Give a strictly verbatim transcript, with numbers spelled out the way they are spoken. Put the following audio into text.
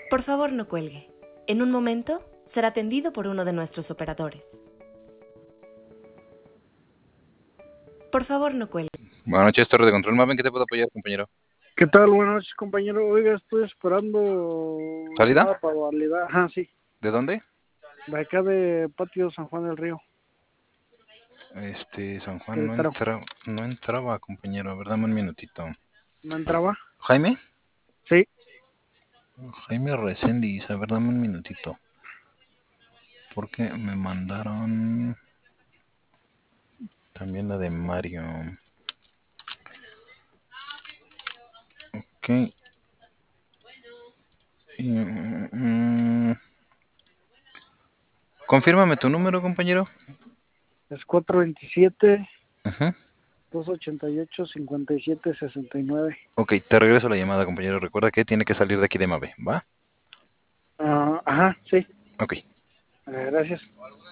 Por favor, no cuelgue. En un momento será atendido por uno de nuestros operadores. Por favor, no cuelgue. Buenas noches, Torre de Control. Maven, ¿qué te puedo apoyar, compañero? ¿Qué tal? Buenas noches, compañero. Oiga, estoy esperando ¿Salida? llamada para validar. Ajá, sí. ¿De dónde? De acá de Patio San Juan del Río. Este, San Juan no, Querétaro. entra, no entraba, compañero. A ver, dame un minutito. ¿No entraba? ¿Jaime? Sí. Jaime Reséndiz. A ver, dame un minutito. Porque me mandaron también la de Mario. Ok. Y, mm, confírmame tu número, compañero. Es cuatro veintisiete, Ajá. dos ochenta y ocho, cincuenta y siete, sesenta y nueve. Ok, te regreso la llamada, compañero. Recuerda que tiene que salir de aquí de Mave, ¿va? Ah, ajá, sí. Ok. Eh, gracias.